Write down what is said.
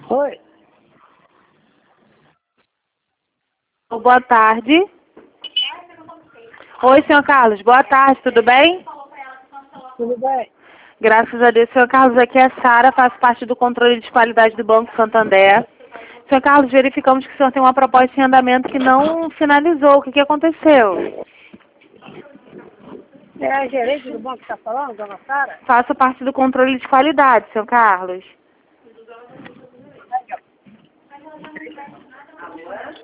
Oi. Boa tarde. Oi, senhor Carlos. Boa tarde, tudo bem? Tudo bem? Graças a Deus, senhor Carlos. Aqui é a Sara, faço parte do controle de qualidade do Banco Santander. Senhor Carlos, verificamos que o senhor tem uma proposta em andamento que não finalizou. O que aconteceu? É a gerente do banco que está falando, dona Sara? Faço parte do controle de qualidade, senhor Carlos.